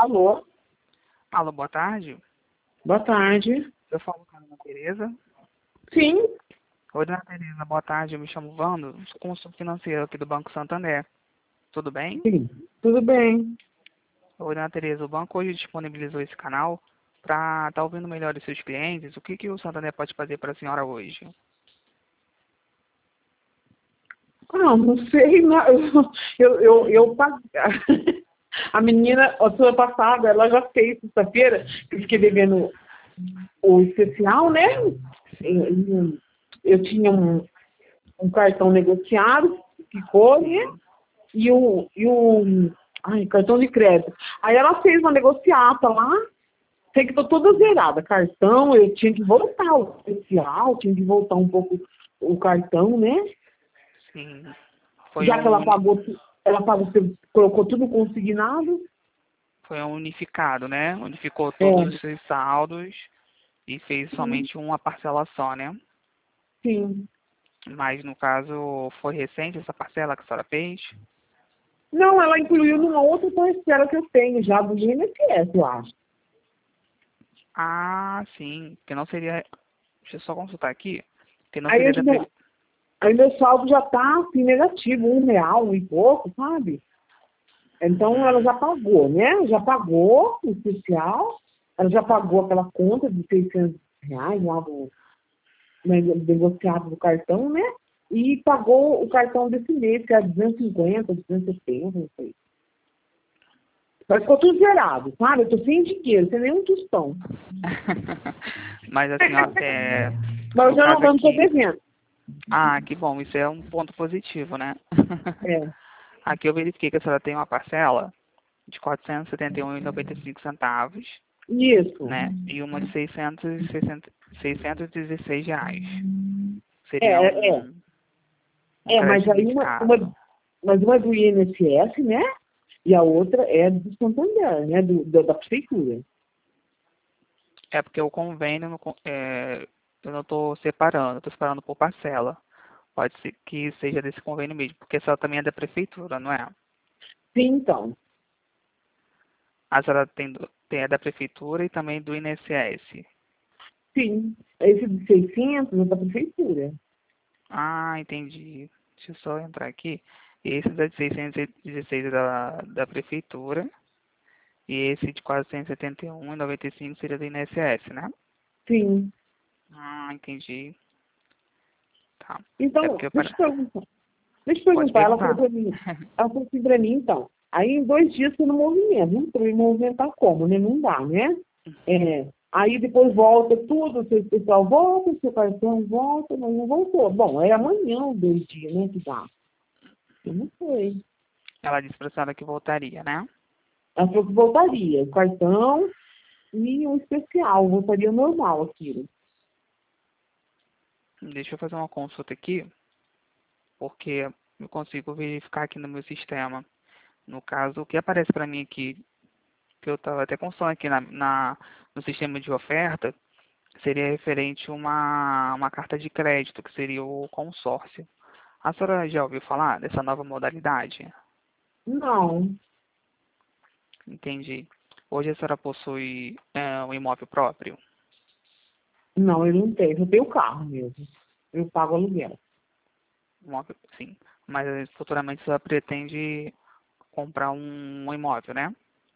Alô? Alô, boa tarde. Boa tarde. Eu falo com a Ana Tereza. Sim, Oi, Ana Tereza, boa tarde. Eu me chamo Vando, sou consultor financeiro aqui do Banco Santander. Tudo bem? sim. Tudo bem. Oi, Ana Tereza, o banco hoje disponibilizou esse canal para estar ouvindo melhor os seus clientes. O que o Santander pode fazer para a senhora hoje? Ah, não sei, não. Eu a menina, a semana passada, ela já fez sexta-feira, que eu fiquei devendo o especial, né? Sim, Eu tinha um cartão negociado, ficou, né? sim. Ai, cartão de crédito. Aí ela fez uma negociata lá, sei que tô toda zerada. Cartão, eu tinha que voltar o especial, tinha que voltar um pouco o cartão, né? Sim. Foi Já que um, uni- ela pagou, colocou tudo consignado. foi um unificado, né? Unificou todos os É, seus saldos e fez sim, somente uma parcela só, né? sim. Mas no caso foi recente essa parcela que a senhora fez? Não, ela incluiu numa outra parcela que eu tenho já do INSS, eu acho. Ah, sim. Que não seria. Deixa eu só consultar aqui. Que não Aí, seria da Previ... aí meu saldo já tá assim, negativo, R$ 1 e pouco, sabe? Então ela Uhum. já pagou, né? Já pagou o especial, ela já pagou aquela conta de R$ 600 lá do negociado do cartão, né? E pagou o cartão desse mês, que é 250, 270, não sei. Mas ficou tudo zerado, sabe? Eu tô sem dinheiro, sem nenhum tostão. Mas a senhora, Mas no eu caso não tô aqui, devendo. ah, que bom, isso é um ponto positivo, né? É. Aqui eu verifiquei que a senhora tem uma parcela de R$ 471,95, Isso. né? E uma de R$ 616. Seria É, é. um É, mas crédito aí unificado. mas uma é do INSS, né? E a outra é do Santander, né? Da prefeitura. É porque o convênio, eu não estou separando, estou separando por parcela. Pode ser que seja desse convênio mesmo, porque essa também é da prefeitura, não é? Sim, então. A senhora tem a da prefeitura e também do INSS. Sim. Esse de 600 é da prefeitura. Ah, entendi. Deixa eu só entrar aqui. Esse é de 616 é da prefeitura e esse de 471,95 seria do INSS, né? Sim. Ah, entendi. Tá. É Então, porque deixa eu perguntar. Deixa eu pode perguntar. perguntar. Ela falou assim pra mim, então. Aí em 2 dias você não movimenta. Não pra me movimentar como, né? Não dá, né? É. Aí depois volta tudo, o seu pessoal volta, o seu cartão volta, mas não voltou. Bom, é amanhã os 2 dias, né, que dá. Eu não sei. Ela disse pra senhora que voltaria, né? Ela falou que voltaria. O cartão e o especial. Voltaria normal aquilo. Deixa eu fazer uma consulta aqui, porque eu consigo verificar aqui no meu sistema. No caso, o que aparece para mim aqui, que eu estava até consultando aqui no sistema de oferta, seria referente a uma carta de crédito, que seria o consórcio. A senhora já ouviu falar dessa nova modalidade? Não. Entendi. Hoje a senhora possui um imóvel próprio? Não, eu não tenho. Eu tenho carro mesmo. Eu pago aluguel. Imóvel, sim. Mas futuramente a senhora pretende comprar um imóvel, né?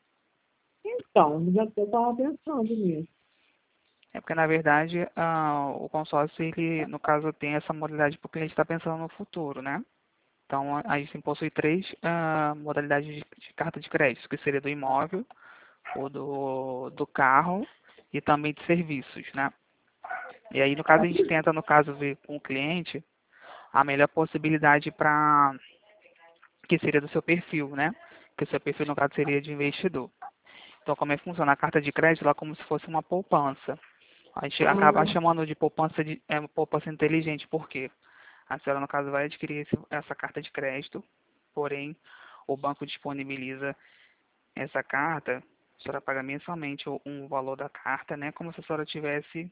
Então, já eu estava pensando nisso. É porque, na verdade, o consórcio, ele, no caso, tem essa modalidade porque a gente está pensando no futuro, né? Então, a gente possui três modalidades de carta de crédito, que seria do imóvel, o do carro e também de serviços, né? E aí, no caso, a gente tenta, no caso, ver com o cliente a melhor possibilidade para que seria do seu perfil, né? Que o seu perfil, no caso, seria de investidor. Então, como é que funciona? A carta de crédito, ela é como se fosse uma poupança. A gente acaba Ah, chamando de poupança inteligente, por quê? A senhora, no caso, vai adquirir essa carta de crédito, porém, o banco disponibiliza essa carta, a senhora paga mensalmente um valor da carta, né? Como se a senhora tivesse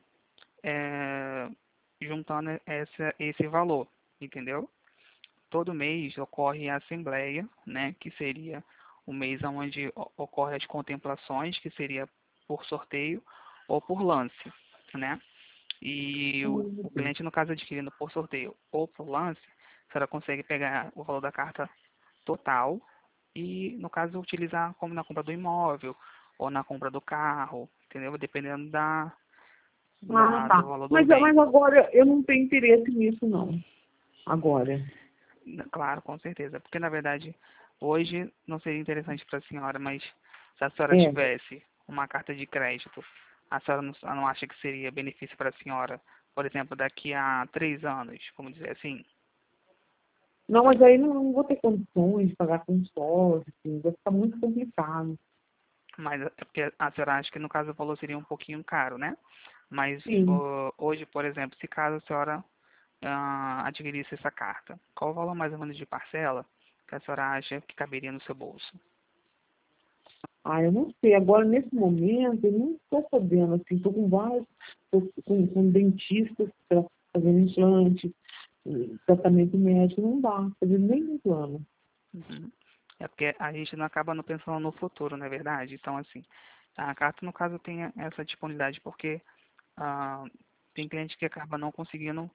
é, juntando esse valor, entendeu? Todo mês ocorre a assembleia, né? Que seria o mês onde ocorre as contemplações, que seria por sorteio ou por lance, né? E o cliente, no caso, adquirindo por sorteio ou por lance, a senhora consegue pegar o valor da carta total e, no caso, utilizar como na compra do imóvel ou na compra do carro, entendeu? Dependendo Ah, do tá. valor do Mas bem. agora eu não tenho interesse nisso, não. Agora. Claro, com certeza. Porque, na verdade, hoje não seria interessante para a senhora, mas se a senhora É. tivesse uma carta de crédito, a senhora não acha que seria benefício para a senhora, por exemplo, daqui a 3 anos, como dizer assim? Não, mas aí não vou ter condições de pagar consórcio, assim, vai ficar muito complicado. Mas é porque a senhora acha que, no caso, o valor seria um pouquinho caro, né? Mas Sim. hoje, por exemplo, se caso a senhora adquirisse essa carta, qual o valor mais ou menos de parcela que a senhora acha que caberia no seu bolso? Ah, eu não sei. Agora, nesse momento, eu não estou podendo, assim, estou com vários, tô com dentistas para fazer implante, tratamento médico, não dá, fazer nem um plano. Uhum. É porque a gente não acaba não pensando no futuro, não é verdade? Então, assim, a carta, no caso, tem essa disponibilidade porque ah, tem cliente que acaba não conseguindo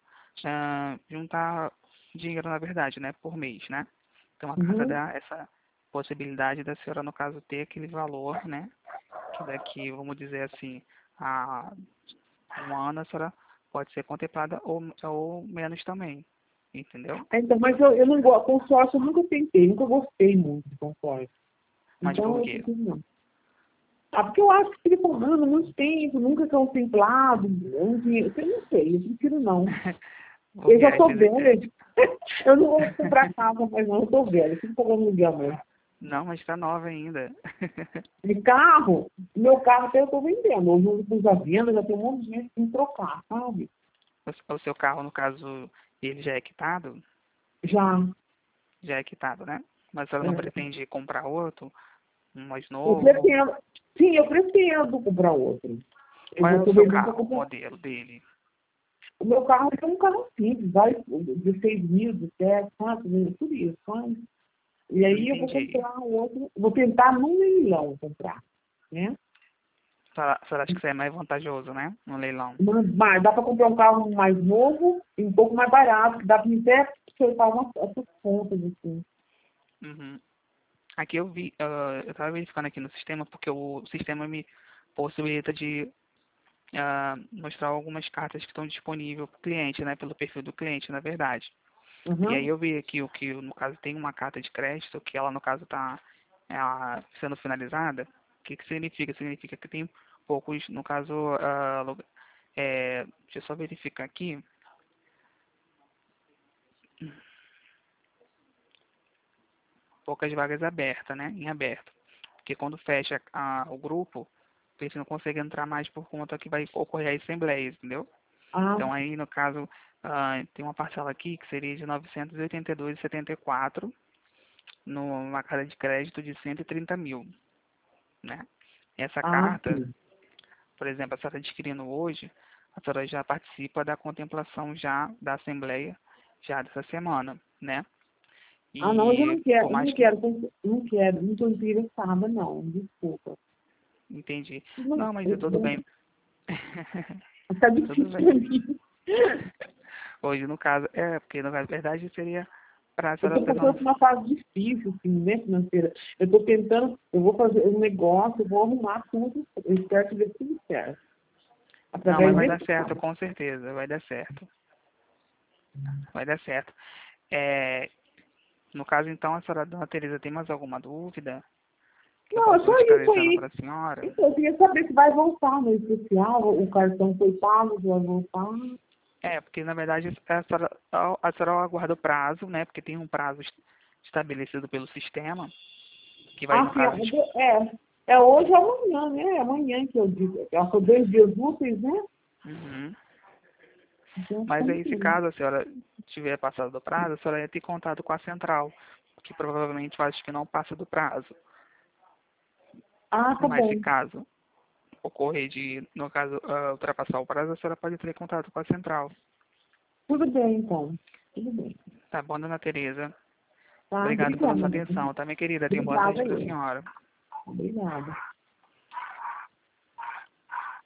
juntar dinheiro, na verdade, né, por mês, né? Então, a carta Uhum. dá essa possibilidade da senhora, no caso, ter aquele valor, né? Que daqui, vamos dizer assim, a 1 ano a senhora pode ser contemplada ou menos também, entendeu? Então, mas eu não gosto, consórcio eu nunca tentei, nunca gostei muito de consórcio. Mas por Então, eu quê? preciso não. Ah, porque eu acho que fica cobrando muito tempo, nunca contemplado, um dinheiro, eu não sei, eu prefiro não. Eu Porque já às tô vezes, velha, eu não vou comprar casa, mas não, eu tô velha, eu fico pagando aluguel mesmo. não, mas está nova ainda. De carro, meu carro até eu tô vendendo. Hoje eu pus a venda, já tem um monte de gente que me trocar, sabe? O seu carro, no caso, ele já é quitado? Já. Já é quitado, né? Mas a senhora não É, pretende comprar outro, um mais eu novo? pretendo, sim, eu pretendo comprar outro. Eu Qual é já o tô seu vendendo para carro, o comprar. modelo dele? O meu carro é um carro simples, vai de 6 mil, de 7, sabe? Tudo isso, sabe? E Não aí eu vou entendi. comprar outro, vou tentar num leilão comprar, né? A senhora acha que isso é mais vantajoso, né? No leilão. Mas dá para comprar um carro mais novo e um pouco mais barato, que dá para até acertar essas contas, assim. Uhum. Aqui eu vi, eu estava verificando aqui no sistema, porque o sistema me possibilita de mostrar algumas cartas que estão disponíveis para o cliente, né? Pelo perfil do cliente, na verdade. E aí Uhum. eu vi aqui o que, no caso, tem uma carta de crédito, que ela, no caso, está sendo finalizada. O que significa? Significa que tem poucos, no caso, deixa eu só verificar aqui, poucas vagas abertas, né? Em aberto. Porque quando fecha o grupo, a gente não consegue entrar mais por conta que vai ocorrer a assembleia, entendeu? Ah, Então aí, no caso, tem uma parcela aqui que seria de 982,74 numa carta de crédito de 130 mil, né? Essa carta, sim. por exemplo, a senhora adquirindo hoje, a senhora já participa da contemplação já da Assembleia já dessa semana, né? Ah, não, mas eu E não por quero, mais que, não quero, não estou interessada, não, desculpa. entendi. Não, Não, mas é tudo bem. tá Tudo difícil bem. para mim. Hoje, no caso, porque na verdade seria para a Eu senhora estou pensar no passando por uma fase difícil, assim, né, financeira. Eu estou tentando, eu vou fazer um negócio, eu vou arrumar tudo, eu espero que dê tudo certo. Não, mas Através vai dar desse certo, cara. com certeza, vai dar certo. Vai dar certo. É, no caso, então, a senhora Dona Teresa tem mais alguma dúvida que eu Não, é posso só estar isso esclarecendo aí. para a senhora? Então, eu queria saber se vai voltar no especial, o cartão foi pago, se vai voltar. Porque na verdade a senhora aguarda o prazo, né? Porque tem um prazo estabelecido pelo sistema, que vai, Ah, no sim, caso, é hoje ou amanhã, né? É amanhã que eu digo. São 2 dias úteis, né? uhum. Então, Mas aí, se tranquilo. caso a senhora tiver passado do prazo, a senhora ia ter contato com a central, que provavelmente eu acho que não passa do prazo. Ah, tá Mas se bom. caso ocorrer de, no caso, ultrapassar o prazo, a senhora pode ter contato com a central. Tudo bem, então. Tudo bem. Tá bom, dona Tereza? Tá? Obrigado pela sua Obrigada. atenção, tá, minha querida? Tenha boa Obrigada tarde para a aí. senhora. Obrigada.